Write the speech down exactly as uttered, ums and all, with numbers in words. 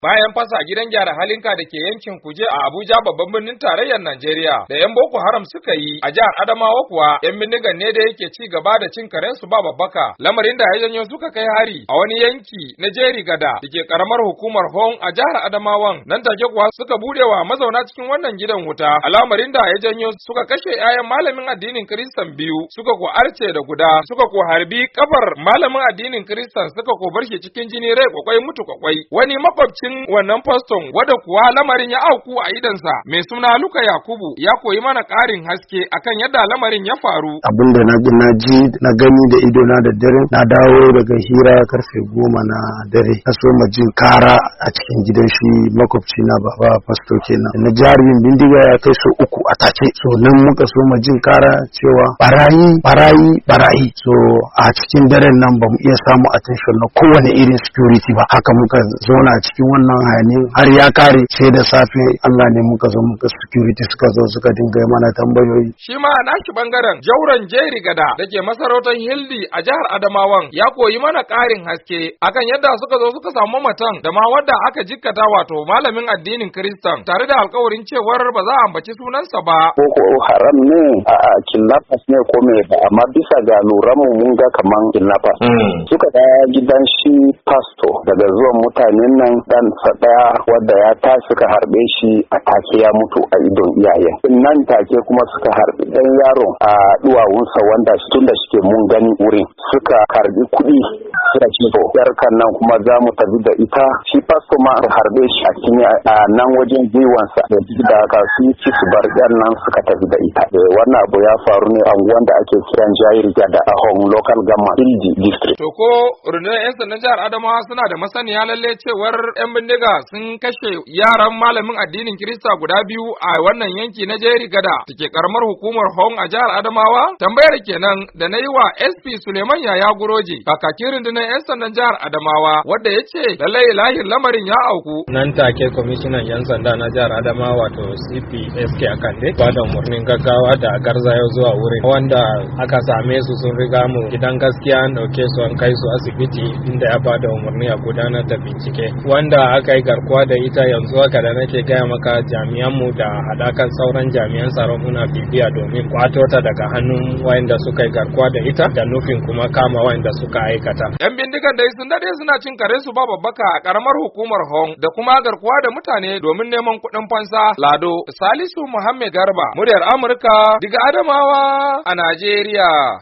bayan fasa gidan gyara halinka da ke yankin Kuje a Abuja babban birnin tarayyar Najeriya da yan Boko Haram suka yi a jihar Adamawa kuwa yan bindigan ne da yake ci gaba da cin karensu ba babbaka, lamarin da ya janyo suka kai hari a wani yanki na Jeri Gada da ke karamar hukumar Hong a jihar Adamawan. Nan take kuwa suka bude wa mazauna cikin wannan gidan wuta, al'amarin da ya janyo suka kashe 'ya'yan malamin addinin Kiristan biyu, suka ko arce da guda, suka ko harbi kafar malamin addinin Kiristan, suka ko bar shi cikin jini rai kwakwai mutu kwakwai. Wani makwabcin wannan faston wanda kuwa lamarin ya auku a idansa mai suna Luka Yakubu ya koyi mana ƙarin haske akan yadda lamarin ya faru. Abin da na ji na gani da ido na da dare, na dawo daga hira karfe goma na dare, na so ma jin kara a cikin gidan shi makwabci na baba fasto kenan. Na jarumin bindiga ya kai so uku a tace, so nan muka so ma jin kara cewa barayi barayi barayi. So a cikin daren nan ba mu iya samu attention na kowane irin security ba, haka muka zauna cikin wannan hayanin har ya kare, sai da safe Allah ne muka zo muka security suka zo suka dinga mana tambayoyi. Shi ma a nashi bangaren jauran Jeri Gada da ke masarautar Hildi a jihar Adamawan ya koyi mana ƙarin haske akan yadda suka zo suka samu matan da ma wadda aka jikkata, wato malamin addinin Kiristan, tare da alkawarin cewar ba za a ambaci sunansa ba. Boko Haram ne a kidnappers ne ko me ba, amma bisa ga lura mu mun ga kaman kidnappers. Suka da gidan shi pastor daga zuwan mutanen nan dan daya wadda ya ta suka harbe shi a take ya mutu a idon iyayen. Nan take kuma suka harbi dan yaron a duwawunsa wanda tun da shike mun gani wurin, suka karbi kuɗi suka ce to yarkan nan kuma za mu tafi da ita. Shi pastor ma harbe shi a cikin a nan wajen gwiwansa, da duk da haka su ci su bar yan nan suka tafi da ita. Wannan abu ya faru ne a wanda ake kiran Jeri Gada a Hong local government Hildi district. To ko rundunar 'yan sandan jihar Adamawa suna da masaniya lalle cewar 'yan bindiga sun kashe yaran malamin addinin Kirista guda biyu a wannan yanki na Jeri Gada da ke karamar hukumar Hong a jihar Adamawa? Tambayar kenan da na yi wa S P Suleiman Yaya Guroji, kakakin rundunar 'yan sandan jihar Adamawa, wadda ya ce lallai lahir lamarin ya auku. Nan take kwamishinan 'yan sanda na jihar Adamawa wato C P S K Akande ba da umarnin gaggawa da garzayo zuwa wurin, wanda aka same su sun riga mu gidan gaskiya, an dauke su an kai su asibiti inda ya ba da umarni a gudanar da bincike. Wanda aka yi garkuwa da ita yanzu haka da nake gaya maka, jami'an mu da hadakan sauran jami'an tsaro muna bibiya domin kwato ta daga hannun wayanda suka yi garkuwa da ita da nufin kuma kama wayanda suka aikata. Yan bindigan dai sun dade suna cin kare su ba babbaka a karamar hukumar Hong da kuma garkuwa da mutane domin neman kuɗin fansa. Lado Salisu Muhammad Garba, muryar Amurka daga Adamawa a Najeriya.